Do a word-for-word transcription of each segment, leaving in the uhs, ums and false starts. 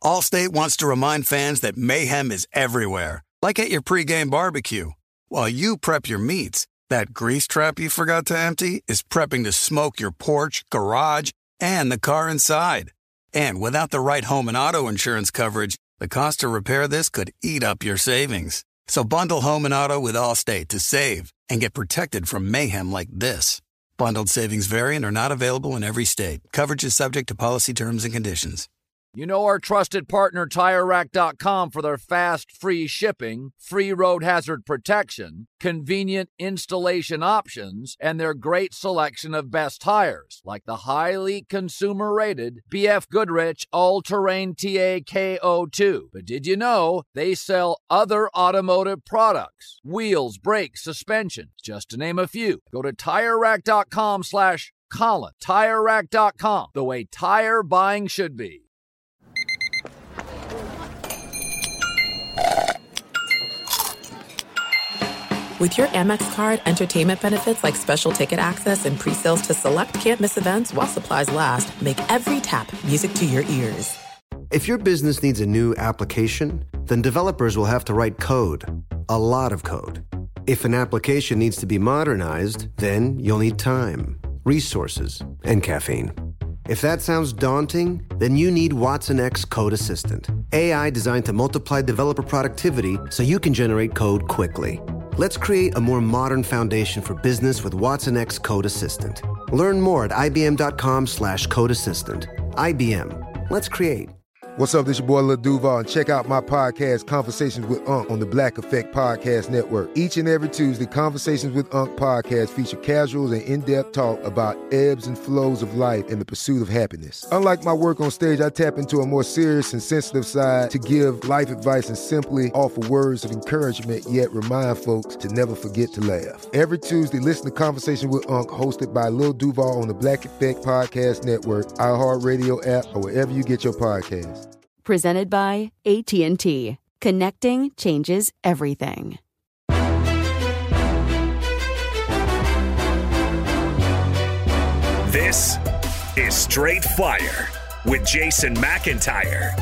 Allstate wants to remind fans that mayhem is everywhere, like at your pregame barbecue. While you prep your meats, that grease trap you forgot to empty is prepping to smoke your porch, garage, and the car inside. And without the right home and auto insurance coverage, the cost to repair this could eat up your savings. So bundle home and auto with Allstate to save and get protected from mayhem like this. Bundled savings vary and are not available in every state. Coverage is subject to policy terms and conditions. You know our trusted partner Tire Rack dot com for their fast, free shipping, free road hazard protection, convenient installation options, and their great selection of best tires, like the highly consumer-rated B F Goodrich All-Terrain T A K O two. But did you know they sell other automotive products? Wheels, brakes, suspension, just to name a few. Go to Tire Rack dot com slash Colin. Tire Rack dot com, the way tire buying should be. With your Amex card, entertainment benefits like special ticket access and pre-sales to select can't-miss events while supplies last make every tap music to your ears. If your business needs a new application, then developers will have to write code. A lot of code. If an application needs to be modernized, then you'll need time, resources, and caffeine. If that sounds daunting, then you need Watson X Code Assistant. A I designed to multiply developer productivity so you can generate code quickly. Let's create a more modern foundation for business with Watson X Code Assistant. Learn more at ibm.com slash code assistant. I B M. Let's create. What's up, this your boy Lil Duval, and check out my podcast, Conversations with Unc, on the Black Effect Podcast Network. Each and every Tuesday, Conversations with Unc podcast feature casuals and in-depth talk about ebbs and flows of life and the pursuit of happiness. Unlike my work on stage, I tap into a more serious and sensitive side to give life advice and simply offer words of encouragement, yet remind folks to never forget to laugh. Every Tuesday, listen to Conversation with Unc, hosted by Lil Duval on the Black Effect Podcast Network, iHeartRadio app, or wherever you get your podcasts. Presented by A T and T. Connecting changes everything. This is Straight Fire with Jason McIntyre.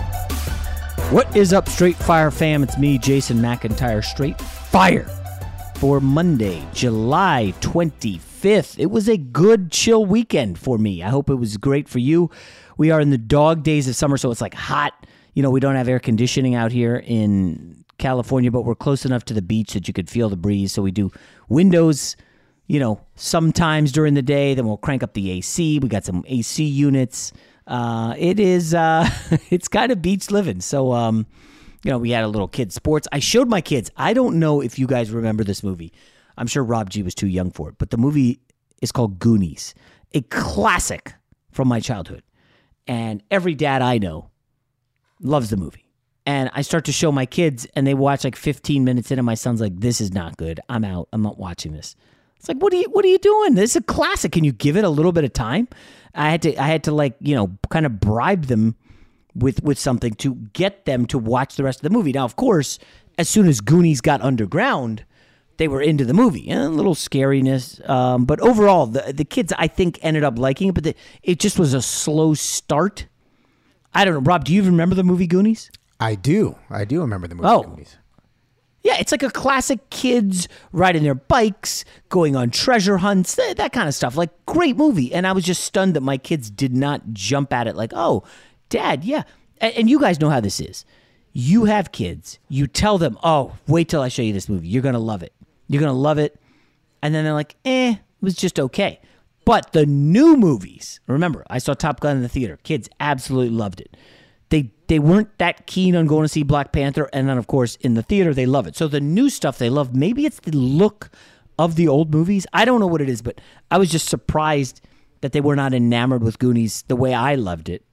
What is up, Straight Fire fam? It's me, Jason McIntyre. Straight Fire for Monday, July twenty-fifth. It was a good, chill weekend for me. I hope it was great for you. We are in the dog days of summer, so it's like hot. You know, we don't have air conditioning out here in California, but we're close enough to the beach that you could feel the breeze. So we do windows, you know, sometimes during the day. Then we'll crank up the A C. We got some A C units. Uh, it is, uh, it's kind of beach living. So, um, you know, we had a little kid sports. I showed my kids. I don't know if you guys remember this movie. I'm sure Rob G was too young for it, but the movie is called Goonies, a classic from my childhood. And every dad I know loves the movie. And I start to show my kids, and they watch like fifteen minutes in, and my son's like, this is not good. I'm out. I'm not watching this. It's like, what are you what are you doing? This is a classic. Can you give it a little bit of time? I had to I had to like, you know, kind of bribe them with with something to get them to watch the rest of the movie. Now, of course, as soon as Goonies got underground, they were into the movie. And a little scariness. Um, but overall, the, the kids, I think, ended up liking it. But the, it just was a slow start. I don't know. Rob, do you even remember the movie Goonies? I do. I do remember the movie oh. Goonies. Yeah, it's like a classic kids riding their bikes, going on treasure hunts, that, that kind of stuff. Like, great movie. And I was just stunned that my kids did not jump at it like, oh, Dad, yeah. And, and you guys know how this is. You have kids. You tell them, oh, wait till I show you this movie. You're going to love it. You're going to love it. And then they're like, eh, it was just okay. But the new movies, remember, I saw Top Gun in the theater. Kids absolutely loved it. They they weren't that keen on going to see Black Panther. And then, of course, in the theater, they love it. So the new stuff they love, maybe it's the look of the old movies. I don't know what it is, but I was just surprised that they were not enamored with Goonies the way I loved it.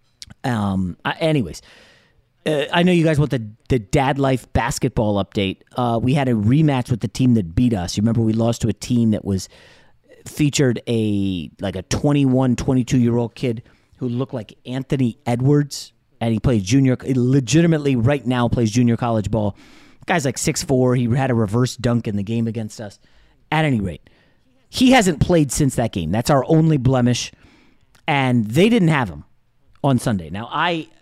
Um. I, anyways. Uh, I know you guys want the, the Dad Life basketball update. Uh, we had a rematch with the team that beat us. You remember we lost to a team that was featured a like a twenty-one, twenty-two-year-old kid who looked like Anthony Edwards, and he played junior, he legitimately right now plays junior college ball. Guy's like six foot four. He had a reverse dunk in the game against us. At any rate, he hasn't played since that game. That's our only blemish, and they didn't have him on Sunday. Now, I...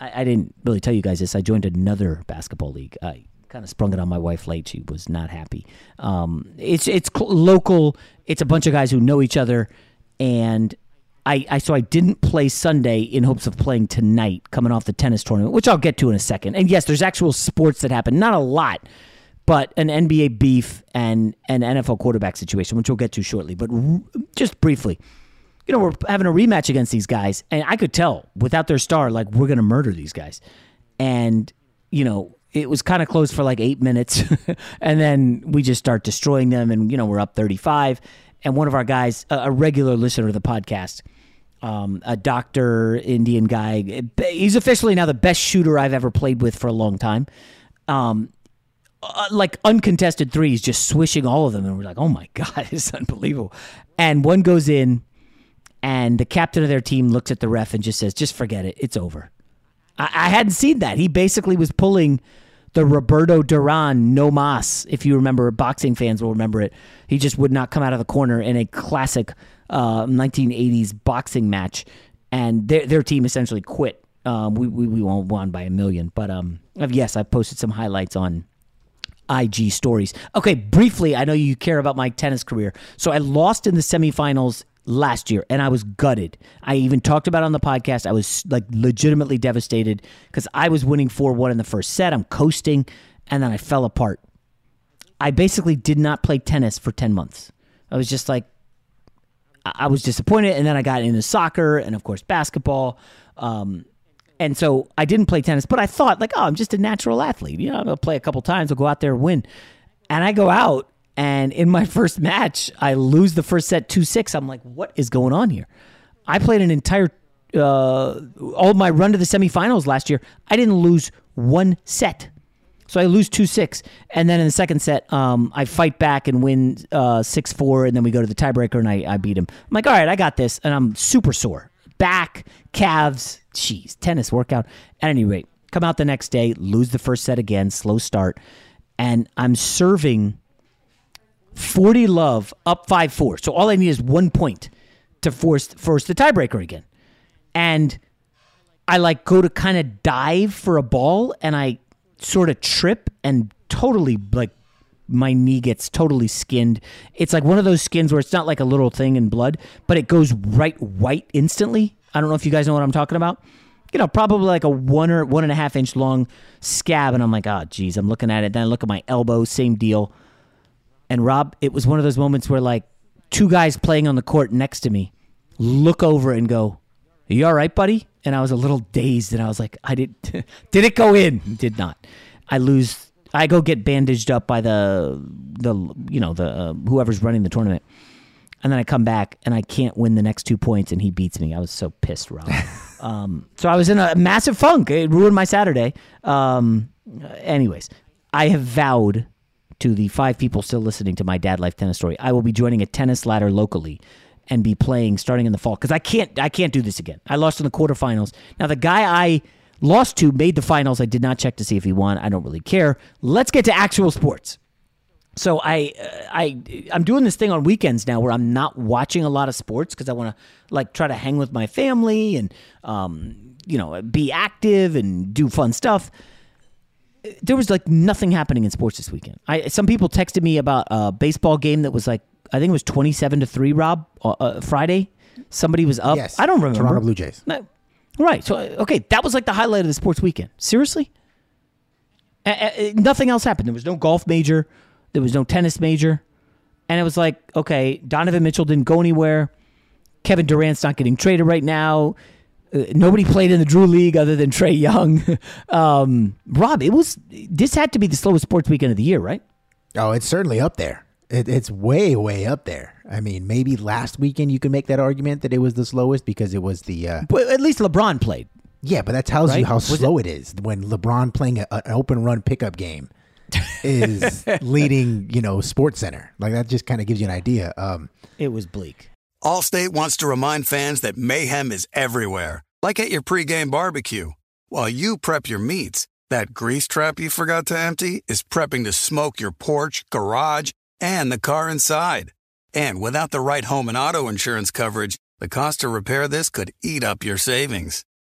I, I didn't really tell you guys this. I joined another basketball league. I kind of sprung it on my wife late. She was not happy. Um, it's it's cl- local. It's a bunch of guys who know each other, and I, I so I didn't play Sunday in hopes of playing tonight, coming off the tennis tournament, which I'll get to in a second. And yes, there's actual sports that happen, not a lot, but an N B A beef and an N F L quarterback situation, which we'll get to shortly. But r- just briefly, you know, we're having a rematch against these guys, and I could tell without their star, like, we're going to murder these guys. And, you know, it was kind of close for like eight minutes, and then we just start destroying them, and, you know, we're up thirty-five. And one of our guys, a, a regular listener to the podcast, um, a doctor, Indian guy, he's officially now the best shooter I've ever played with for a long time. Um, uh, like uncontested threes, just swishing all of them, and we're like, oh my God, it's unbelievable. And one goes in, and the captain of their team looks at the ref and just says, just forget it, it's over. I, I hadn't seen that. He basically was pulling the Roberto Duran no mas, if you remember, boxing fans will remember it. He just would not come out of the corner in a classic uh, nineteen eighties boxing match, and their their team essentially quit. Um, we, we we won by a million, but um, yes, I posted some highlights on I G stories. Okay, briefly, I know you care about my tennis career. So I lost in the semifinals last year, and I was gutted. I even talked about it on the podcast. I was like legitimately devastated because I was winning four one in the first set. I'm coasting, and then I fell apart. I basically did not play tennis for ten months. I was just like, I was disappointed, and then I got into soccer and, of course, basketball. Um, and so I didn't play tennis, but I thought, like, oh, I'm just a natural athlete. You know, I'm going to play a couple times. I'll go out there and win. And I go out, and in my first match, I lose the first set two six. I'm like, what is going on here? I played an entire, uh, all my run to the semifinals last year. I didn't lose one set. So I lose two six. And then in the second set, um, I fight back and win uh, six four. And then we go to the tiebreaker, and I, I beat him. I'm like, all right, I got this. And I'm super sore. Back, calves, jeez, tennis workout. At any rate, come out the next day, lose the first set again, slow start. And I'm serving forty love, up five four. So all I need is one point to force force the tiebreaker again. And I like go to kind of dive for a ball, and I sort of trip and totally like my knee gets totally skinned. It's like one of those skins where it's not like a little thing in blood, but it goes right white instantly. I don't know if you guys know what I'm talking about. You know, probably like a one or one and a half inch long scab. And I'm like, oh, geez, I'm looking at it. Then I look at my elbow, same deal. And Rob, it was one of those moments where like two guys playing on the court next to me look over and go, are you all right, buddy? And I was a little dazed, and I was like, I did, did it go in? Did not. I lose. I go get bandaged up by the, the you know, the uh, whoever's running the tournament. And then I come back, and I can't win the next two points, and he beats me. I was so pissed, Rob. um, so I was in a massive funk. It ruined my Saturday. Um, anyways, I have vowed to the five people still listening to my Dad Life Tennis Story, I will be joining a tennis ladder locally and be playing starting in the fall, because I can't I can't do this again. I lost in the quarterfinals. Now, the guy I lost to made the finals. I did not check to see if he won. I don't really care. Let's get to actual sports. So I uh, I I'm doing this thing on weekends now where I'm not watching a lot of sports because I want to like try to hang with my family and um you know be active and do fun stuff. There was like nothing happening in sports this weekend. I some people texted me about a baseball game that was like, I think it was twenty-seven to three, Rob, uh, Friday. Somebody was up. Yes. I don't remember. Toronto Blue Jays. No. Right. So, okay, that was like the highlight of the sports weekend. Seriously? Uh, uh, nothing else happened. There was no golf major. There was no tennis major. And it was like, okay, Donovan Mitchell didn't go anywhere. Kevin Durant's not getting traded right now. Uh, nobody played in the Drew League other than Trae Young. um, Rob, it was this had to be the slowest sports weekend of the year, right? Oh, it's certainly up there. It, it's way, way up there. I mean, maybe last weekend you could make that argument that it was the slowest because it was the... Uh, but at least LeBron played. Yeah, but that tells right? you how was slow it? it is when LeBron playing a, an open run pickup game is leading, you know, Sports Center. Like, that just kind of gives you an idea. Um, it was bleak. Allstate wants to remind fans that mayhem is everywhere, like at your pregame barbecue. While you prep your meats, that grease trap you forgot to empty is prepping to smoke your porch, garage, and the car inside. And without the right home and auto insurance coverage, the cost to repair this could eat up your savings.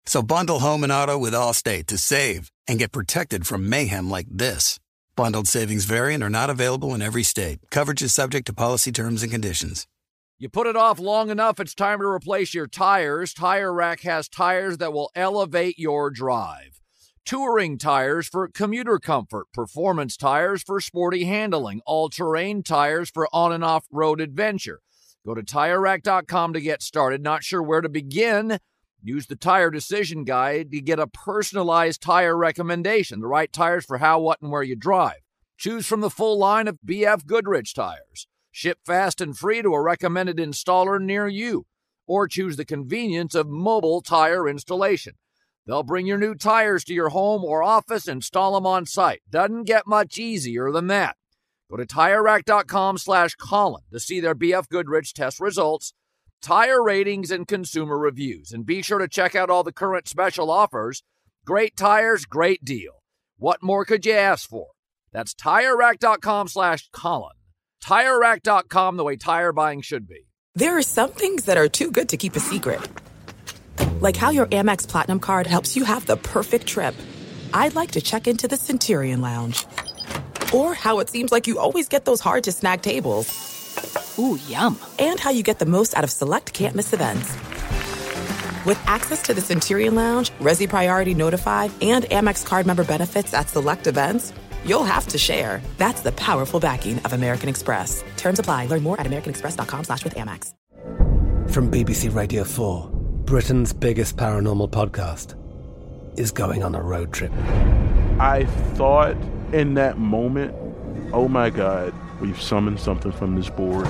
So bundle home and auto with Allstate to save and get protected from mayhem like this. Bundled savings variant are not available in every state. Coverage is subject to policy terms and conditions. You put it off long enough, it's time to replace your tires. Tire Rack has tires that will elevate your drive. Touring tires for commuter comfort, performance tires for sporty handling, all-terrain tires for on- and off-road adventure. Go to Tire Rack dot com to get started. Not sure where to begin? Use the Tire Decision Guide to get a personalized tire recommendation, the right tires for how, what, and where you drive. Choose from the full line of B F Goodrich tires. Ship fast and free to a recommended installer near you. Or choose the convenience of mobile tire installation. They'll bring your new tires to your home or office and install them on site. Doesn't get much easier than that. Go to Tire Rack dot com slash Colin to see their B F Goodrich test results, tire ratings, and consumer reviews. And be sure to check out all the current special offers. Great tires, great deal. What more could you ask for? That's Tire Rack dot com slash Colin. Tire Rack dot com, the way tire buying should be. There are some things that are too good to keep a secret. Like how your Amex Platinum card helps you have the perfect trip. I'd like to check into the Centurion Lounge. Or how it seems like you always get those hard-to-snag tables. Ooh, yum. And how you get the most out of select can't-miss events. With access to the Centurion Lounge, Resi Priority Notified, and Amex card member benefits at select events, you'll have to share. That's the powerful backing of American Express. Terms apply. Learn more at americanexpress.com slash with Amex. From B B C Radio four, Britain's biggest paranormal podcast is going on a road trip. I thought in that moment, oh my God, we've summoned something from this board.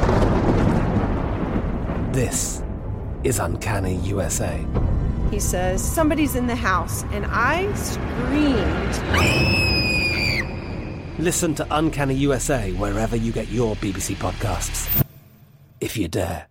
This is Uncanny U S A. He says, somebody's in the house, and I screamed. Listen to Uncanny U S A wherever you get your B B C podcasts, if you dare.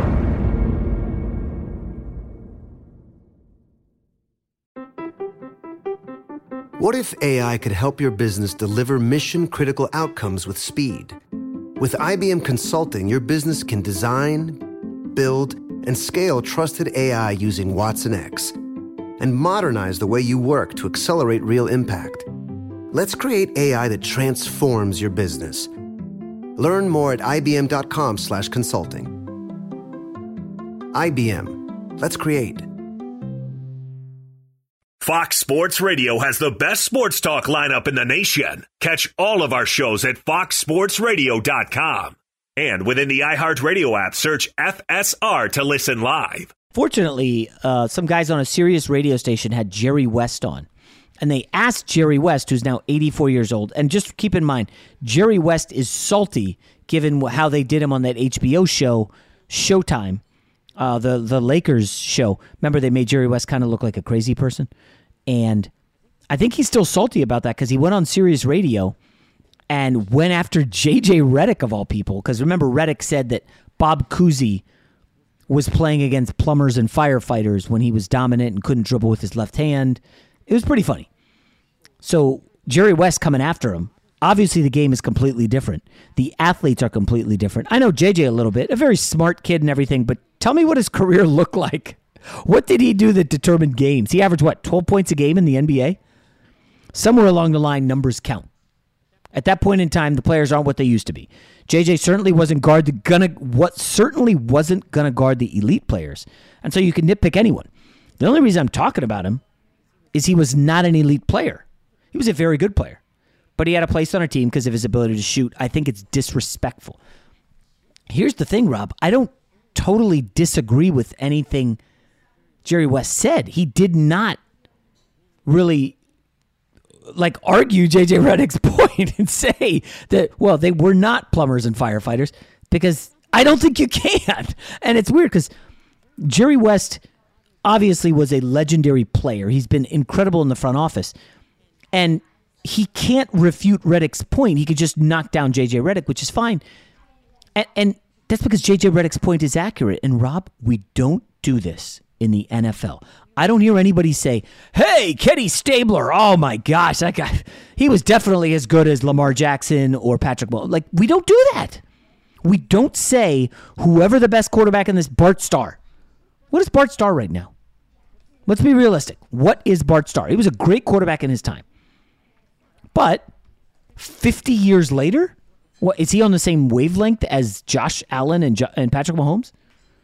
What if A I could help your business deliver mission-critical outcomes with speed? With I B M Consulting, your business can design, build, and scale trusted A I using Watson X and modernize the way you work to accelerate real impact. Let's create A I that transforms your business. Learn more at ibm.com slash consulting. I B M. Let's create. Fox Sports Radio has the best sports talk lineup in the nation. Catch all of our shows at fox sports radio dot com. And within the iHeartRadio app, search F S R to listen live. Fortunately, uh, some guys on a Sirius radio station had Jerry West on. And they asked Jerry West, who's now eighty-four years old, and just keep in mind, Jerry West is salty given how they did him on that H B O show, Showtime, uh, the, the Lakers show. Remember, they made Jerry West kind of look like a crazy person? And I think he's still salty about that because he went on Sirius Radio and went after J J Redick, of all people. Because remember, Redick said that Bob Cousy was playing against plumbers and firefighters when he was dominant and couldn't dribble with his left hand. It was pretty funny. So Jerry West coming after him. Obviously, the game is completely different. The athletes are completely different. I know J J a little bit, a very smart kid and everything, but tell me what his career looked like. What did he do that determined games? He averaged, what, twelve points a game in the N B A? Somewhere along the line, numbers count. At that point in time, the players aren't what they used to be. J J certainly wasn't guard the, gonna what certainly wasn't gonna guard the elite players, and so you can nitpick anyone. The only reason I'm talking about him is he was not an elite player. He was a very good player, but he had a place on our team because of his ability to shoot. I think it's disrespectful. Here's the thing, Rob. I don't totally disagree with anything Jerry West said. He did not really like argue J J Redick's point and say that, well, they were not plumbers and firefighters, because I don't think you can. And it's weird because Jerry West obviously was a legendary player. He's been incredible in the front office. And he can't refute Redick's point. He could just knock down J J Redick, which is fine. And, and that's because J J Redick's point is accurate. And Rob, we don't do this in the N F L. I don't hear anybody say, hey, Kenny Stabler, oh my gosh, that guy, he was definitely as good as Lamar Jackson or Patrick Mahomes. Like, we don't do that. We don't say whoever the best quarterback in this, Bart Starr. What is Bart Starr right now? Let's be realistic. What is Bart Starr? He was a great quarterback in his time. But fifty years later, what, is he on the same wavelength as Josh Allen and, jo- and Patrick Mahomes?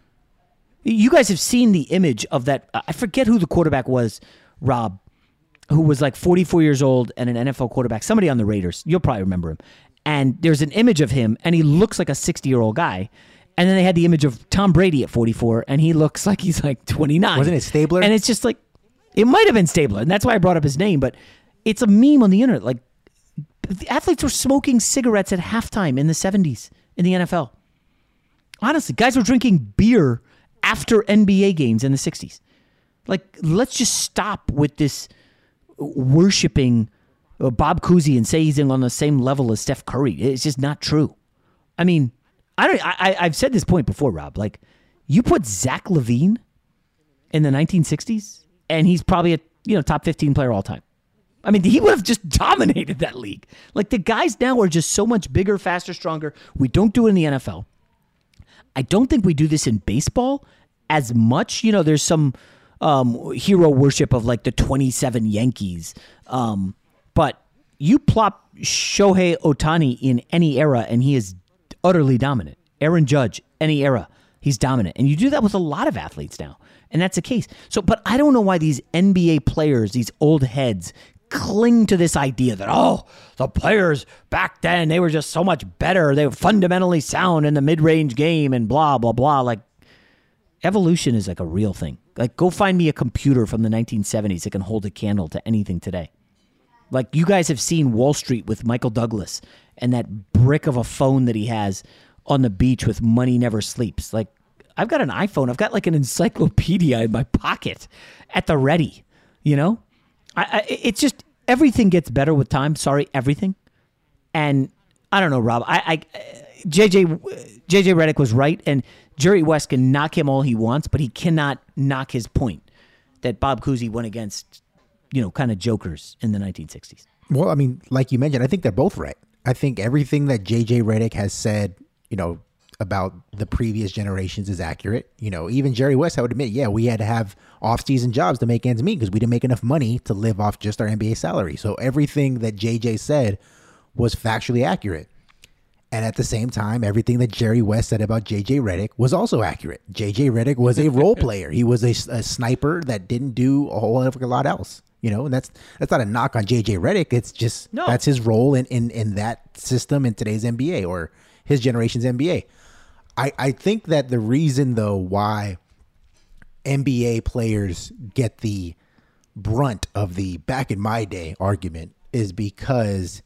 You guys have seen the image of that. I forget who the quarterback was, Rob, who was like forty-four years old and an N F L quarterback. Somebody on the Raiders. You'll probably remember him. And there's an image of him, and he looks like a sixty-year-old guy. And then they had the image of Tom Brady at forty-four, and he looks like he's like twenty-nine. Wasn't it Stabler? And it's just like, it might have been Stabler, and that's why I brought up his name. But it's a meme on the internet. Like, the athletes were smoking cigarettes at halftime in the seventies in the N F L. Honestly, guys were drinking beer after N B A games in the sixties. Like, let's just stop with this worshiping Bob Cousy and say he's on the same level as Steph Curry. It's just not true. I mean, I don't. I, I've said this point before, Rob. Like, you put Zach LaVine in the nineteen sixties, and he's probably a you know top fifteen player all time. I mean, he would have just dominated that league. Like, the guys now are just so much bigger, faster, stronger. We don't do it in the N F L. I don't think we do this in baseball as much. You know, there's some um, hero worship of like the twenty-seven Yankees. Um, but you plop Shohei Ohtani in any era, and he is utterly dominant. Aaron Judge, any era, he's dominant. And you do that with a lot of athletes now. And that's the case. So, but I don't know why these N B A players, these old heads, cling to this idea that, oh, the players back then, they were just so much better. They were fundamentally sound in the mid-range game and blah, blah, blah. Like, evolution is like a real thing. Like, go find me a computer from the nineteen seventies that can hold a candle to anything today. Like, you guys have seen Wall Street with Michael Douglas and that brick of a phone that he has on the beach with Money Never Sleeps. Like, I've got an iPhone. I've got like an encyclopedia in my pocket at the ready, you know? I, I, it's just, everything gets better with time. Sorry, everything. And I don't know, Rob. I, I J J J J Redick was right, and Jerry West can knock him all he wants, but he cannot knock his point that Bob Cousy went against, you know, kind of jokers in the nineteen sixties. Well, I mean, like you mentioned, I think they're both right. I think everything that J J Redick has said, you know, about the previous generations is accurate. You know, even Jerry West, I would admit, yeah, we had to have off-season jobs to make ends meet because we didn't make enough money to live off just our N B A salary. So everything that J J said was factually accurate. And at the same time, everything that Jerry West said about J J Redick was also accurate. J J Redick was a role player. He was a, a sniper that didn't do a whole heck of a lot else. You know, and that's that's not a knock on J J Redick. It's just no. That's his role in, in, in that system in today's N B A or his generation's N B A. I, I think that the reason, though, why N B A players get the brunt of the back in my day argument is because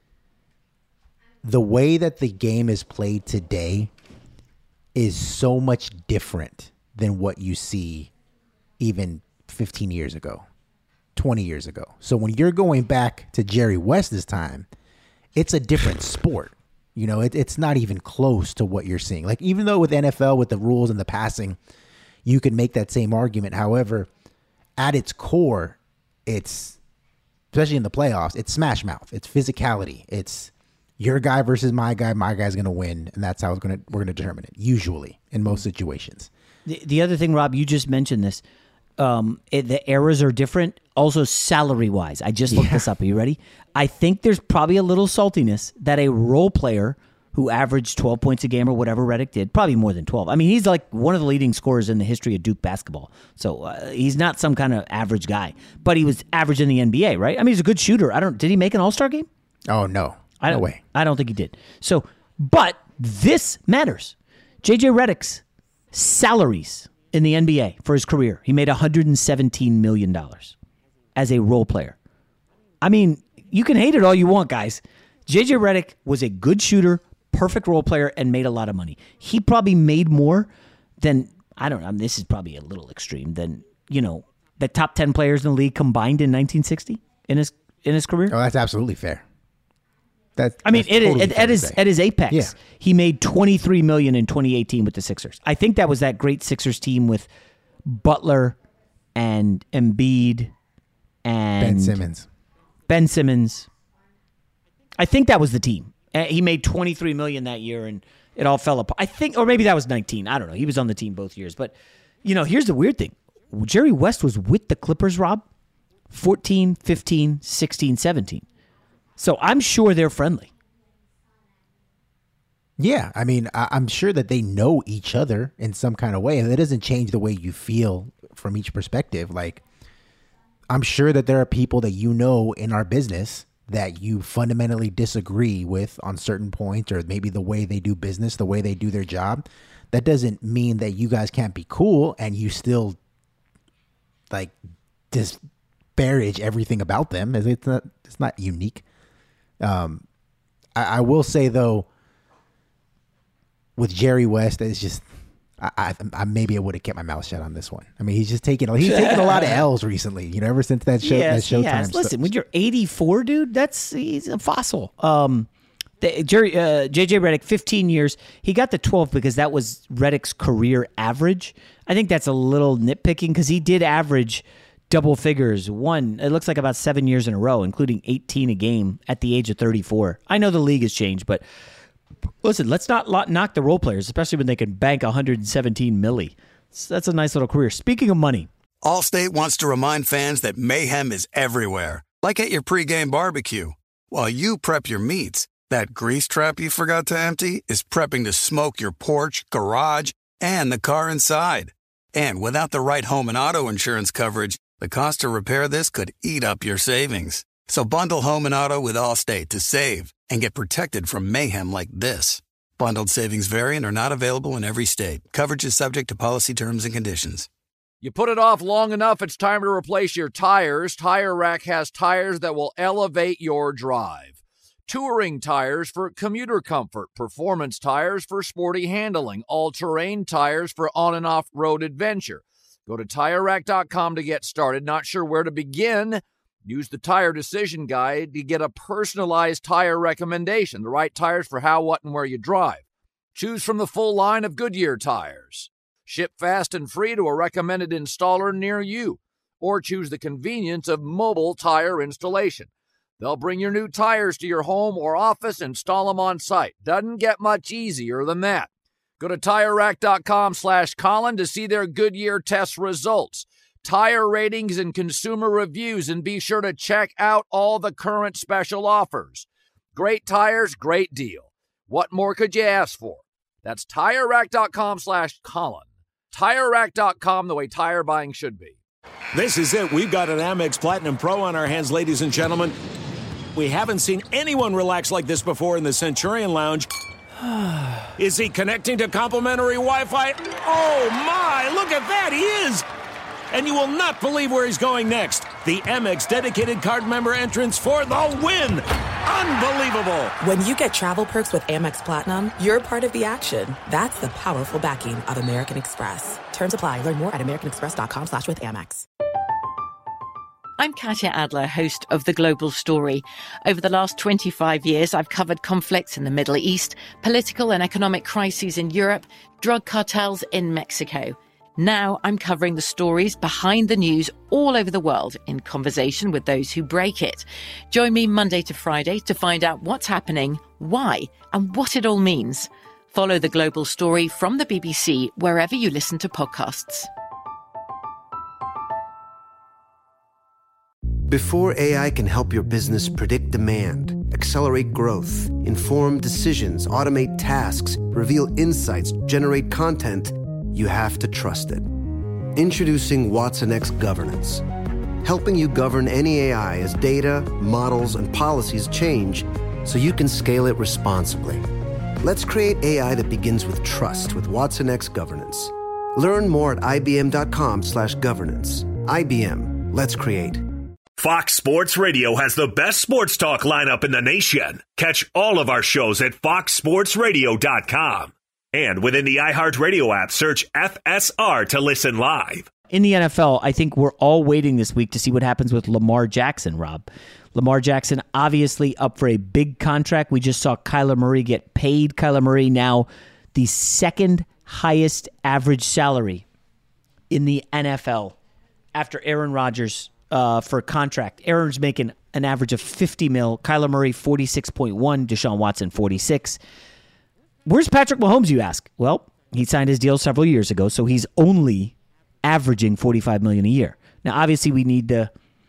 the way that the game is played today is so much different than what you see even fifteen years ago, twenty years ago. So when you're going back to Jerry West's time, it's a different sport. You know, it, it's not even close to what you're seeing. Like, even though with N F L, with the rules and the passing, you can make that same argument. However, at its core, it's, especially in the playoffs, it's smash mouth. It's physicality. It's your guy versus my guy. My guy's going to win, and that's how it's gonna, we're going to determine it, usually, in most situations. The, the other thing, Rob, you just mentioned this. Um, it, the eras are different. Also, salary-wise, I just looked yeah. this up. Are you ready? I think there's probably a little saltiness that a role player who averaged twelve points a game or whatever Redick did, probably more than twelve. I mean, he's like one of the leading scorers in the history of Duke basketball. So uh, he's not some kind of average guy, but he was average in the N B A, right? I mean, he's a good shooter. I don't. Did he make an All-Star game? Oh no, I don't, no way. I don't think he did. So, but this matters. J J Redick's salaries in the N B A for his career, he made one hundred seventeen million dollars as a role player. I mean, you can hate it all you want, guys. J J Redick was a good shooter, perfect role player, and made a lot of money. He probably made more than, I don't know, this is probably a little extreme, than, you know, the top ten players in the league combined in nineteen sixty in his in his career. Oh, that's absolutely fair. That, I mean, it, totally it, at, his, at his apex, yeah. he made twenty-three million dollars in twenty eighteen with the Sixers. I think that was that great Sixers team with Butler and Embiid and Ben Simmons. Ben Simmons. I think that was the team. He made twenty-three million dollars that year, and it all fell apart. I think, or maybe that was nineteen. I don't know. He was on the team both years. But, you know, here's the weird thing. Jerry West was with the Clippers, Rob, fourteen, fifteen, sixteen, seventeen. So I'm sure they're friendly. Yeah, I mean, I- I'm sure that they know each other in some kind of way, and it doesn't change the way you feel from each perspective. Like, I'm sure that there are people that you know in our business that you fundamentally disagree with on certain points, or maybe the way they do business, the way they do their job. That doesn't mean that you guys can't be cool and you still like disparage everything about them. It's not, it's not unique. Um, I, I will say though, with Jerry West, it's just, I, I, I maybe I would have kept my mouth shut on this one. I mean, he's just taking, he's taken a lot of L's recently, you know, ever since that show, yes, that Showtime. Yes. stuff. Listen, when you're eighty-four, dude, that's, he's a fossil. Um, the, Jerry, uh, J J Redick, fifteen years. He got the twelve because that was Redick's career average. I think that's a little nitpicking because he did average double figures. One, it looks like about seven years in a row, including eighteen a game at the age of thirty-four. I know the league has changed, but listen, let's not knock the role players, especially when they can bank one hundred seventeen milli. That's a nice little career. Speaking of money, Allstate wants to remind fans that mayhem is everywhere, like at your pregame barbecue. While you prep your meats, that grease trap you forgot to empty is prepping to smoke your porch, garage, and the car inside. And without the right home and auto insurance coverage, the cost to repair this could eat up your savings. So bundle home and auto with Allstate to save and get protected from mayhem like this. Bundled savings vary and are not available in every state. Coverage is subject to policy terms and conditions. You put it off long enough, it's time to replace your tires. Tire Rack has tires that will elevate your drive. Touring tires for commuter comfort, performance tires for sporty handling, all-terrain tires for on- and off-road adventure. Go to Tire Rack dot com to get started. Not sure where to begin? Use the Tire Decision Guide to get a personalized tire recommendation, the right tires for how, what, and where you drive. Choose from the full line of Goodyear tires. Ship fast and free to a recommended installer near you. Or choose the convenience of mobile tire installation. They'll bring your new tires to your home or office, install them on site. Doesn't get much easier than that. Go to Tire Rack dot com slash Colin to see their Goodyear test results, tire ratings, and consumer reviews, and be sure to check out all the current special offers. Great tires, great deal. What more could you ask for? That's Tire Rack dot com slash Colin. Tire Rack dot com, the way tire buying should be. This is it. We've got an Amex Platinum Pro on our hands, ladies and gentlemen. We haven't seen anyone relax like this before in the Centurion Lounge. Is he connecting to complimentary Wi-Fi? Oh, my! Look at that! He is! And you will not believe where he's going next. The Amex dedicated card member entrance for the win! Unbelievable! When you get travel perks with Amex Platinum, you're part of the action. That's the powerful backing of American Express. Terms apply. Learn more at americanexpress.com slash with Amex. I'm Katya Adler, host of The Global Story. Over the last twenty-five years, I've covered conflicts in the Middle East, political and economic crises in Europe, drug cartels in Mexico. Now I'm covering the stories behind the news all over the world in conversation with those who break it. Join me Monday to Friday to find out what's happening, why, and what it all means. Follow The Global Story from the B B C wherever you listen to podcasts. Before A I can help your business predict demand, accelerate growth, inform decisions, automate tasks, reveal insights, generate content, you have to trust it. Introducing Watson X Governance, helping you govern any A I as data, models, and policies change so you can scale it responsibly. Let's create A I that begins with trust with Watson X Governance. Learn more at ibm.com slash governance. I B M, let's create. Fox Sports Radio has the best sports talk lineup in the nation. Catch all of our shows at fox sports radio dot com. And within the iHeartRadio app, search F S R to listen live. In the N F L, I think we're all waiting this week to see what happens with Lamar Jackson, Rob. Lamar Jackson obviously up for a big contract. We just saw Kyler Murray get paid. Kyler Murray now the second highest average salary in the N F L after Aaron Rodgers uh, for a contract. Aaron's making an average of fifty mil. Kyler Murray, forty-six point one. Deshaun Watson, forty-six. Where's Patrick Mahomes, you ask? Well, he signed his deal several years ago, so he's only averaging forty-five million dollars a year. Now, obviously, we need to,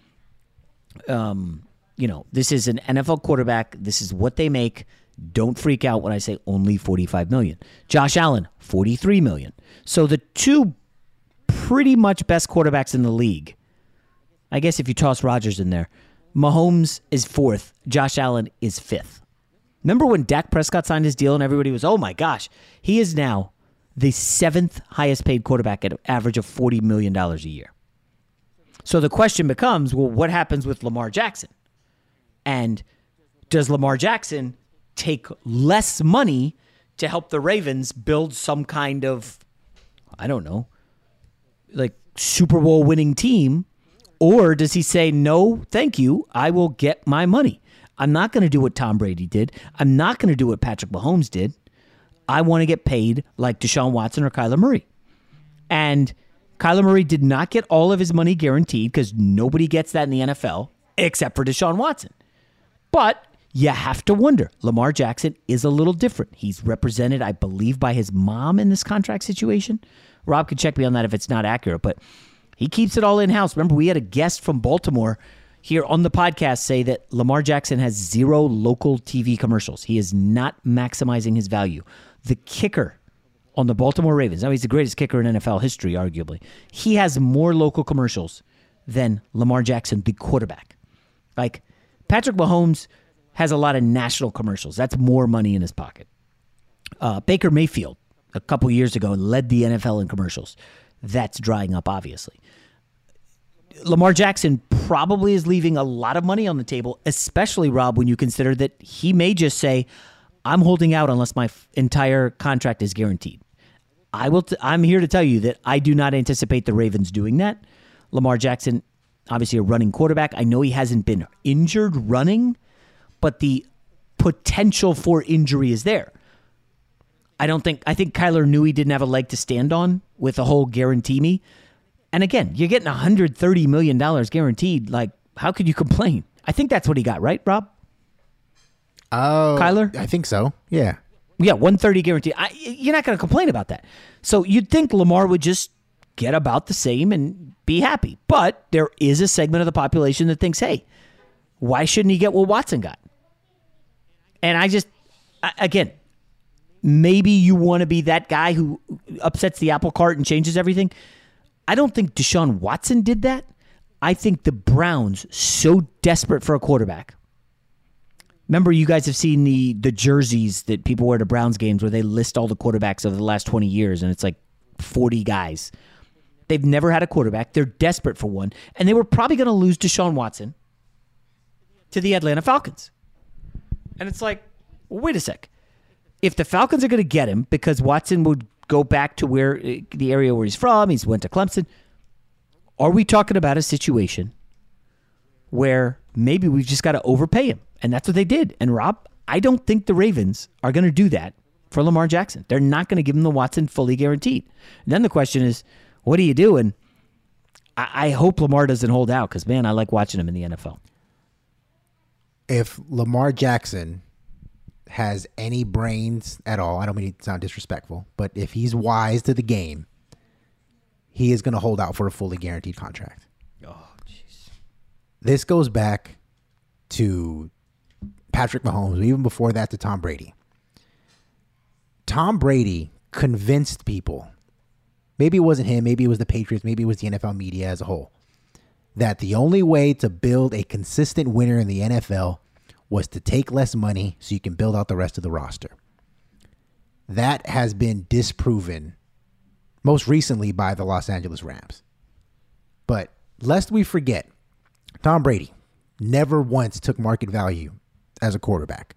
um, you know, this is an N F L quarterback. This is what they make. Don't freak out when I say only forty-five million dollars. Josh Allen, forty-three million dollars. So the two pretty much best quarterbacks in the league, I guess if you toss Rodgers in there, Mahomes is fourth. Josh Allen is fifth. Remember when Dak Prescott signed his deal and everybody was, oh my gosh, he is now the seventh highest paid quarterback at an average of forty million dollars a year. So the question becomes, well, what happens with Lamar Jackson? And does Lamar Jackson take less money to help the Ravens build some kind of, I don't know, like Super Bowl winning team? Or does he say, no, thank you, I will get my money. I'm not going to do what Tom Brady did. I'm not going to do what Patrick Mahomes did. I want to get paid like Deshaun Watson or Kyler Murray. And Kyler Murray did not get all of his money guaranteed because nobody gets that in the N F L except for Deshaun Watson. But you have to wonder, Lamar Jackson is a little different. He's represented, I believe, by his mom in this contract situation. Rob could check me on that if it's not accurate, but he keeps it all in-house. Remember, we had a guest from Baltimore here on the podcast say that Lamar Jackson has zero local T V commercials. He is not maximizing his value. The kicker on the Baltimore Ravens, now he's the greatest kicker in N F L history, arguably. He has more local commercials than Lamar Jackson, the quarterback. Like, Patrick Mahomes has a lot of national commercials. That's more money in his pocket. Uh, Baker Mayfield, a couple years ago, led the N F L in commercials. That's drying up, obviously. Lamar Jackson probably is leaving a lot of money on the table, especially, Rob, when you consider that he may just say, I'm holding out unless my f- entire contract is guaranteed. I will. T- I'm here to tell you that I do not anticipate the Ravens doing that. Lamar Jackson, obviously a running quarterback. I know he hasn't been injured running, but the potential for injury is there. I don't think, I think Kyler knew he didn't have a leg to stand on with the whole guarantee me. And again, you're getting one hundred thirty million dollars guaranteed. Like, how could you complain? I think that's what he got, right, Rob? Oh, Kyler? I think so. Yeah. Yeah, one hundred thirty guaranteed. I, you're not going to complain about that. So you'd think Lamar would just get about the same and be happy. But there is a segment of the population that thinks, hey, why shouldn't he get what Watson got? And I just, again, maybe you want to be that guy who upsets the apple cart and changes everything. I don't think Deshaun Watson did that. I think the Browns, so desperate for a quarterback. Remember, you guys have seen the the jerseys that people wear to Browns games where they list all the quarterbacks over the last twenty years, and it's like forty guys. They've never had a quarterback. They're desperate for one, and they were probably going to lose Deshaun Watson to the Atlanta Falcons. And it's like, well, wait a sec. If the Falcons are going to get him because Watson would go back to where the area where he's from, he's went to Clemson, are we talking about a situation where maybe we've just got to overpay him? And that's what they did. And Rob, I don't think the Ravens are going to do that for Lamar Jackson. They're not going to give him the Watson fully guaranteed. And then the question is, what do you do? And I, I hope Lamar doesn't hold out because, man, I like watching him in the N F L. If Lamar Jackson has any brains at all, I don't mean to sound disrespectful, but if he's wise to the game, he is going to hold out for a fully guaranteed contract. Oh, jeez. This goes back to Patrick Mahomes, even before that to Tom Brady. Tom Brady convinced people, maybe it wasn't him, maybe it was the Patriots, maybe it was the N F L media as a whole, that the only way to build a consistent winner in the N F L was to take less money so you can build out the rest of the roster. That has been disproven most recently by the Los Angeles Rams. But lest we forget, Tom Brady never once took market value as a quarterback.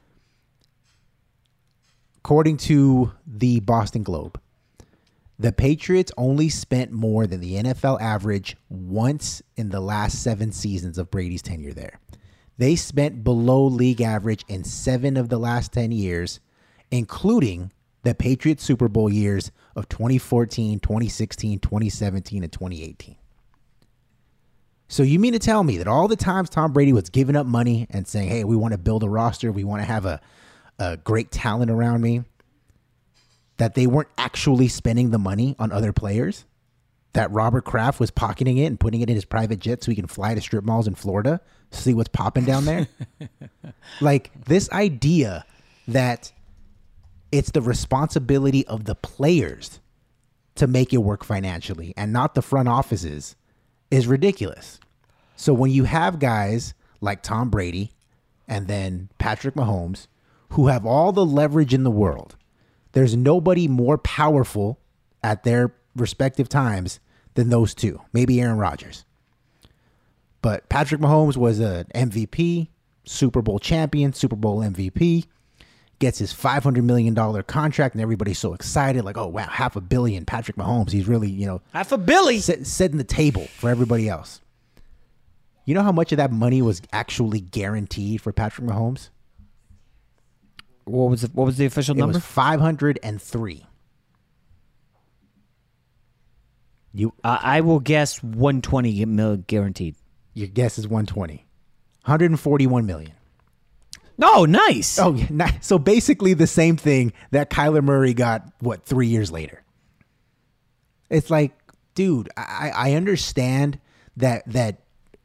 According to the Boston Globe, the Patriots only spent more than the N F L average once in the last seven seasons of Brady's tenure there. They spent below league average in seven of the last ten years, including the Patriots Super Bowl years of twenty fourteen, twenty sixteen, twenty seventeen, and twenty eighteen. So you mean to tell me that all the times Tom Brady was giving up money and saying, hey, we want to build a roster, we want to have a, a great talent around me, that they weren't actually spending the money on other players? that Robert Kraft was pocketing it and putting it in his private jet so he can fly to strip malls in Florida, see what's popping down there? Like, this idea that it's the responsibility of the players to make it work financially and not the front offices is ridiculous. So when you have guys like Tom Brady and then Patrick Mahomes who have all the leverage in the world, there's nobody more powerful at their respective times than those two. Maybe Aaron Rodgers. But Patrick Mahomes was an M V P, Super Bowl champion, Super Bowl M V P, gets his five hundred million dollars contract, and everybody's so excited, like, oh, wow, half a billion, Patrick Mahomes. He's really, you know. Half a billy. Set, setting the table for everybody else. You know how much of that money was actually guaranteed for Patrick Mahomes? What was the, what was the official number? It was five hundred three. You, uh, I will guess one hundred twenty mil guaranteed. Your guess is one hundred twenty. one hundred forty-one million. Oh, nice. Oh, yeah, nice. So basically the same thing that Kyler Murray got, what, three years later. It's like, dude, I, I understand that that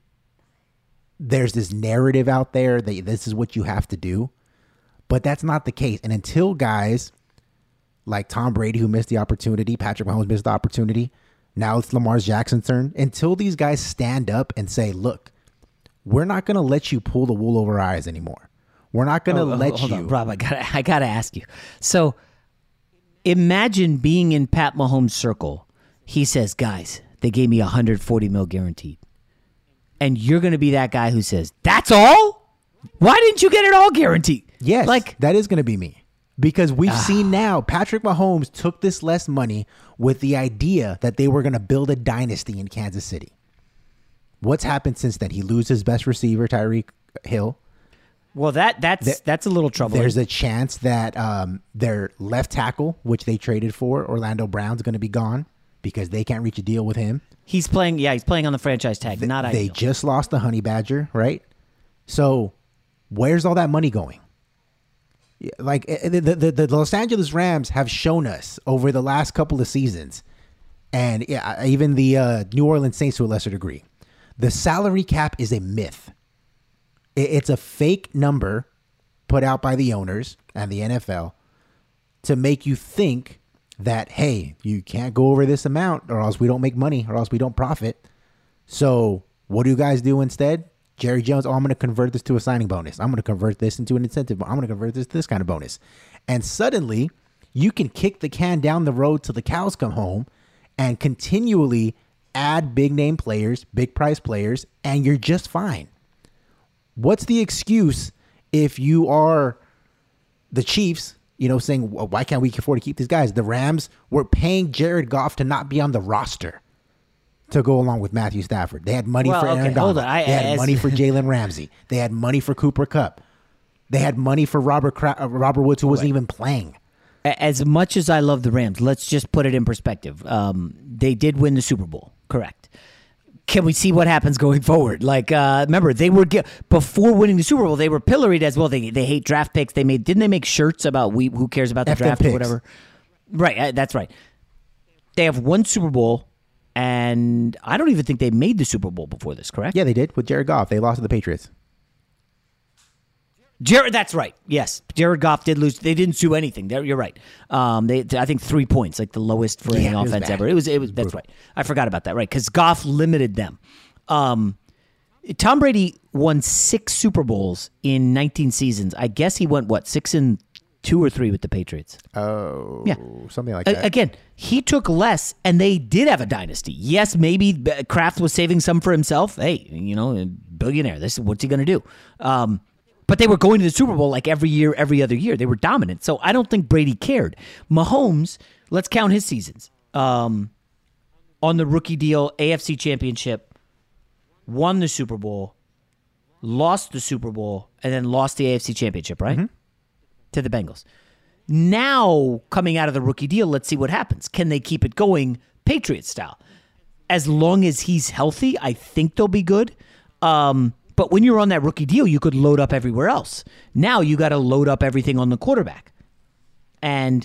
there's this narrative out there that this is what you have to do, but that's not the case. And until guys like Tom Brady, who missed the opportunity, Patrick Mahomes missed the opportunity, now it's Lamar Jackson's turn. Until these guys stand up and say, look, we're not going to let you pull the wool over our eyes anymore. We're not going to oh, let hold you. On, Rob, I got I got to ask you. So imagine being in Pat Mahomes' circle. He says, guys, they gave me one hundred forty mil guaranteed. And you're going to be that guy who says, that's all? Why didn't you get it all guaranteed? Yes, like that is going to be me. Because we've uh, seen now, Patrick Mahomes took this less money with the idea that they were going to build a dynasty in Kansas City. What's happened since then? He loses his best receiver, Tyreek Hill. Well, that that's there, that's a little troubling. There's a chance that um, their left tackle, which they traded for, Orlando Brown, is going to be gone because they can't reach a deal with him. He's playing, yeah, he's playing on the franchise tag. Th- not They ideal. just lost the Honey Badger, right? So where's all that money going? Like the, the, the Los Angeles Rams have shown us over the last couple of seasons, and yeah, even the uh, New Orleans Saints to a lesser degree, the salary cap is a myth. It's a fake number put out by the owners and the N F L to make you think that, hey, you can't go over this amount or else we don't make money or else we don't profit. So what do you guys do instead? Jerry Jones, oh, I'm going to convert this to a signing bonus. I'm going to convert this into an incentive. I'm going to convert this to this kind of bonus. And suddenly you can kick the can down the road till the cows come home and continually add big name players, big price players, and you're just fine. What's the excuse if you are the Chiefs, you know, saying, well, why can't we afford to keep these guys? The Rams were paying Jared Goff to not be on the roster to go along with Matthew Stafford. They had money well, for Aaron okay, Donald. I, they had as, money for Jalen Ramsey. They had money for Cooper Kupp. They had money for Robert Cra- uh, Robert Woods, who wasn't right. even playing. As much as I love the Rams, let's just put it in perspective. Um, they did win the Super Bowl, correct? Can we see what happens going forward? Like, uh, remember, they were before winning the Super Bowl, they were pilloried as well. They they hate draft picks. They made didn't they make shirts about we who cares about the F draft picks. or whatever? Right, uh, that's right. They have one Super Bowl, and I don't even think they made the Super Bowl before this. Correct? Yeah, they did with Jared Goff. They lost to the Patriots. Jared, that's right. Yes, Jared Goff did lose. They didn't sue anything. There, you're right. Um, they, I think three points, like the lowest for any yeah, offense ever. It was, it was. That's right. I forgot about that. Right, because Goff limited them. Um, Tom Brady won six Super Bowls in nineteen seasons. I guess he went what six and two or three with the Patriots. Oh, yeah, something like that. A- again, he took less, and they did have a dynasty. Yes, maybe Kraft was saving some for himself. Hey, you know, billionaire. This what's he going to do? Um, But they were going to the Super Bowl like every year, every other year. They were dominant. So I don't think Brady cared. Mahomes, let's count his seasons. Um, on the rookie deal, A F C Championship, won the Super Bowl, lost the Super Bowl, and then lost the A F C Championship, right? Mm-hmm. To the Bengals. Now, coming out of the rookie deal, let's see what happens. Can they keep it going Patriot style? As long as he's healthy, I think they'll be good. Um But when you're on that rookie deal, you could load up everywhere else. Now you got to load up everything on the quarterback. And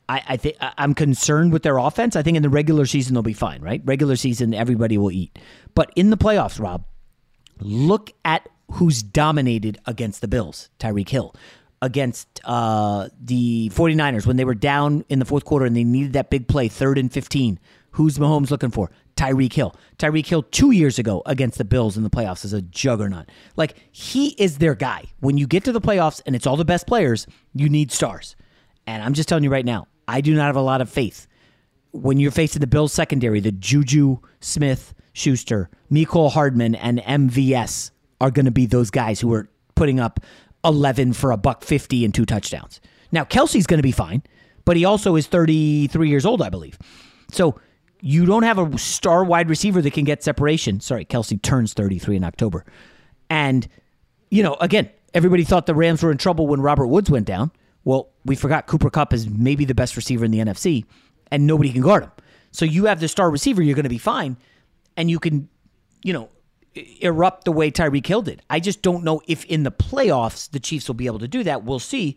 I, I think I'm concerned with their offense. I think in the regular season they'll be fine, right? Regular season, everybody will eat. But in the playoffs, Rob, look at who's dominated against the Bills. Tyreek Hill. Against uh, the 49ers when they were down in the fourth quarter and they needed that big play, third and fifteen. Who's Mahomes looking for? Tyreek Hill. Tyreek Hill two years ago against the Bills in the playoffs is a juggernaut. Like, he is their guy. When you get to the playoffs and it's all the best players, you need stars. And I'm just telling you right now, I do not have a lot of faith. When you're facing the Bills secondary, the Juju Smith-Schuster, Mecole Hardman, and M V S are going to be those guys who are putting up eleven for a buck fifty and two touchdowns. Now, Kelsey's going to be fine, but he also is thirty-three years old, I believe. So you don't have a star wide receiver that can get separation. Sorry, Kelsey turns thirty-three in October. And, you know, again, everybody thought the Rams were in trouble when Robert Woods went down. Well, we forgot Cooper Kupp is maybe the best receiver in the N F C, and nobody can guard him. So you have the star receiver, you're going to be fine, and you can, you know, erupt the way Tyreek Hill did. I just don't know if in the playoffs the Chiefs will be able to do that. We'll see.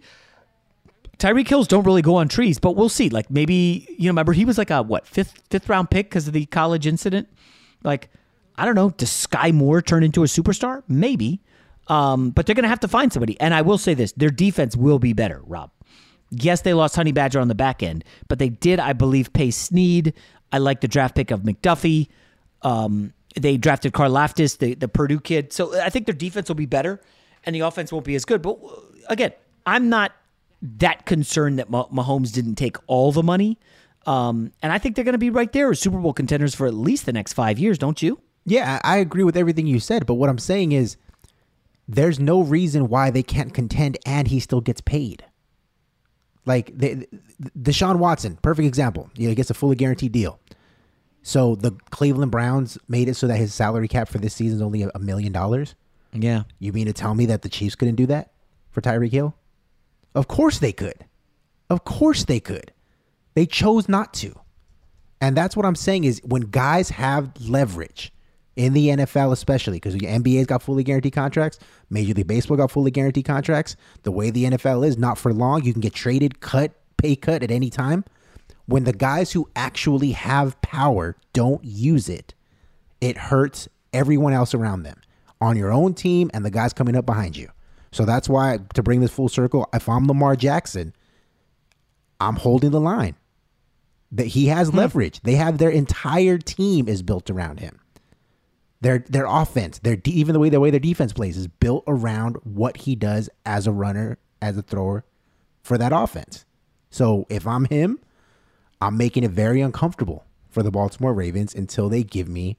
Tyreek Hills don't really go on trees, but we'll see. Like, maybe, you know, remember he was like a, what, fifth fifth round pick because of the college incident? Like, I don't know. Does Sky Moore turn into a superstar? Maybe. Um, but they're going to have to find somebody. And I will say this, their defense will be better, Rob. Yes, they lost Honey Badger on the back end, but they did, I believe, pay Snead. I like the draft pick of McDuffie. Um, they drafted Karlaftis, the, the Purdue kid. So I think their defense will be better, and the offense won't be as good. But again, I'm not that concerned that Mahomes didn't take all the money. Um, and I think they're going to be right there as Super Bowl contenders for at least the next five years, don't you? Yeah, I agree with everything you said. But what I'm saying is there's no reason why they can't contend and he still gets paid. Like, they, Deshaun Watson, perfect example. You know, he gets a fully guaranteed deal. So the Cleveland Browns made it so that his salary cap for this season is only a million dollars. Yeah. You mean to tell me that the Chiefs couldn't do that for Tyreek Hill? Of course they could. Of course they could. They chose not to. And that's what I'm saying is when guys have leverage in the N F L especially, because the N B A's got fully guaranteed contracts, Major League Baseball got fully guaranteed contracts, the way the N F L is, not for long, you can get traded, cut, pay cut at any time. When the guys who actually have power don't use it, it hurts everyone else around them on your own team and the guys coming up behind you. So that's why, to bring this full circle, if I'm Lamar Jackson, I'm holding the line. That he has hmm. leverage. They have their entire team is built around him. Their their offense, their even the way the way their defense plays is built around what he does as a runner, as a thrower for that offense. So if I'm him, I'm making it very uncomfortable for the Baltimore Ravens until they give me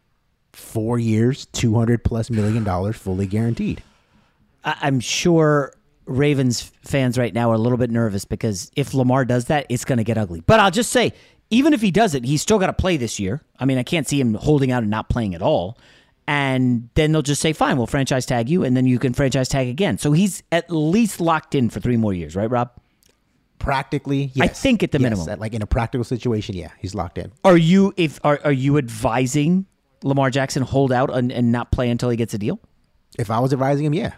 four years, two hundred plus million dollars fully guaranteed. I'm sure Ravens fans right now are a little bit nervous because if Lamar does that, it's going to get ugly. But I'll just say, even if he does it, he's still got to play this year. I mean, I can't see him holding out and not playing at all. And then they'll just say, fine, we'll franchise tag you, and then you can franchise tag again. So he's at least locked in for three more years, right, Rob? Practically, yes. I think at the yes, minimum. Like in a practical situation, yeah, he's locked in. Are you if are, are you advising Lamar Jackson hold out and, and not play until he gets a deal? If I was advising him, yeah.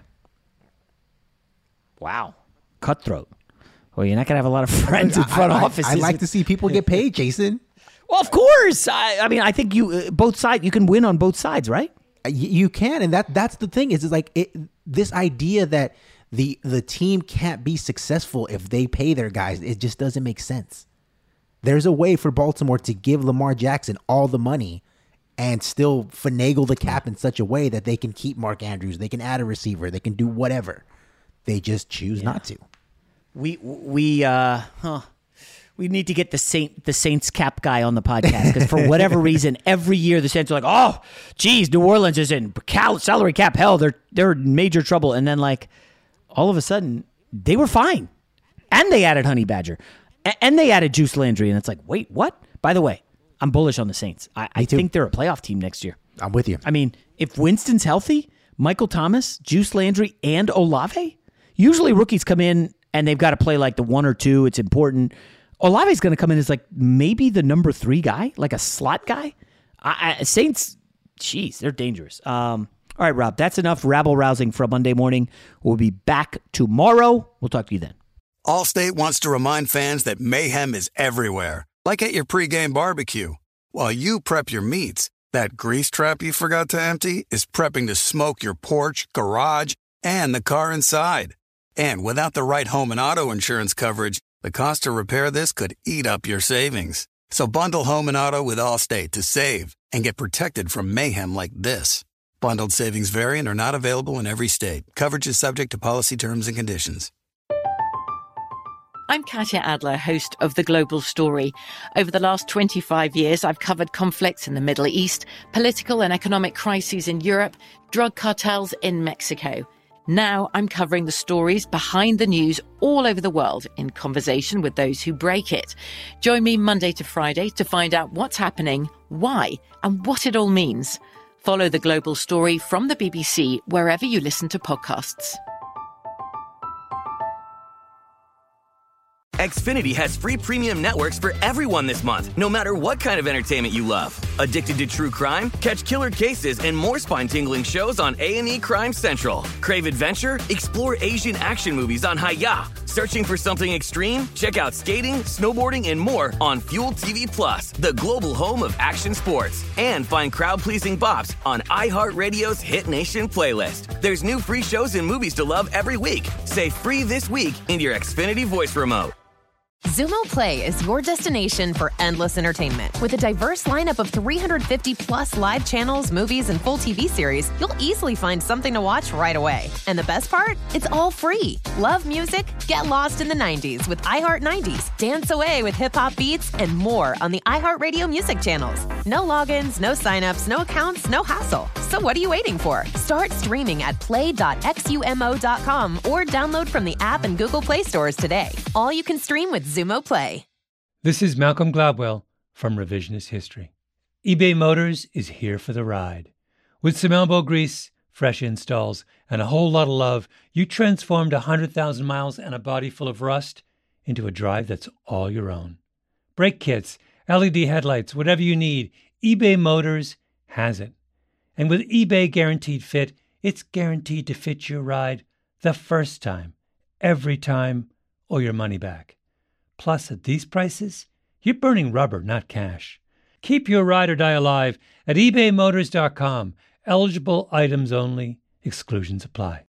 Wow. Cutthroat. Well, you're not going to have a lot of friends in front I, I, offices. I like to see people get paid, Jason. Well, of course. I, I mean, I think you uh, both sides, you can win on both sides, right? You, you can, and that that's the thing is, is like it, this idea that the the team can't be successful if they pay their guys, it just doesn't make sense. There's a way for Baltimore to give Lamar Jackson all the money and still finagle the cap in such a way that they can keep Mark Andrews, they can add a receiver, they can do whatever. They just choose yeah. not to. We we uh huh. We need to get the Saint the Saints cap guy on the podcast because for whatever reason, every year the Saints are like, oh, geez, New Orleans is in cal- salary cap hell. They're they're in major trouble, and then like all of a sudden they were fine, and they added Honey Badger, a- and they added Juice Landry, and it's like, wait, what? By the way, I'm bullish on the Saints. I, I think they're a playoff team next year. I'm with you. I mean, if Winston's healthy, Michael Thomas, Juice Landry, and Olave. Usually rookies come in and they've got to play like the one or two. It's important. Olave's going to come in as like maybe the number three guy, like a slot guy. I, I, Saints, jeez, they're dangerous. Um, all right, Rob, that's enough rabble-rousing for a Monday morning. We'll be back tomorrow. We'll talk to you then. Allstate wants to remind fans that mayhem is everywhere, like at your pregame barbecue. While you prep your meats, that grease trap you forgot to empty is prepping to smoke your porch, garage, and the car inside. And without the right home and auto insurance coverage, the cost to repair this could eat up your savings. So bundle home and auto with Allstate to save and get protected from mayhem like this. Bundled savings vary and are not available in every state. Coverage is subject to policy terms and conditions. I'm Katya Adler, host of The Global Story. Over the last twenty-five years, I've covered conflicts in the Middle East, political and economic crises in Europe, drug cartels in Mexico. Now I'm covering the stories behind the news all over the world in conversation with those who break it. Join me Monday to Friday to find out what's happening, why, and what it all means. Follow The Global Story from the B B C wherever you listen to podcasts. Xfinity has free premium networks for everyone this month, no matter what kind of entertainment you love. Addicted to true crime? Catch killer cases and more spine-tingling shows on A and E Crime Central. Crave adventure? Explore Asian action movies on Hi-Ya. Searching for something extreme? Check out skating, snowboarding, and more on Fuel T V Plus, the global home of action sports. And find crowd-pleasing bops on iHeartRadio's Hit Nation playlist. There's new free shows and movies to love every week. Say free this week in your Xfinity voice remote. Xumo Play is your destination for endless entertainment. With a diverse lineup of three hundred fifty plus live channels, movies, and full T V series, you'll easily find something to watch right away. And the best part? It's all free. Love music? Get lost in the nineties with iHeart nineties. Dance away with hip-hop beats and more on the iHeartRadio music channels. No logins, no signups, no accounts, no hassle. So what are you waiting for? Start streaming at play dot xumo dot com or download from the app and Google Play stores today. All you can stream with Xumo Play. This is Malcolm Gladwell from Revisionist History. eBay Motors is here for the ride. With some elbow grease, fresh installs, and a whole lot of love, you transformed one hundred thousand miles and a body full of rust into a drive that's all your own. Brake kits, L E D headlights, whatever you need, eBay Motors has it. And with eBay Guaranteed Fit, it's guaranteed to fit your ride the first time, every time, or your money back. Plus, at these prices, you're burning rubber, not cash. Keep your ride or die alive at ebay motors dot com. Eligible items only. Exclusions apply.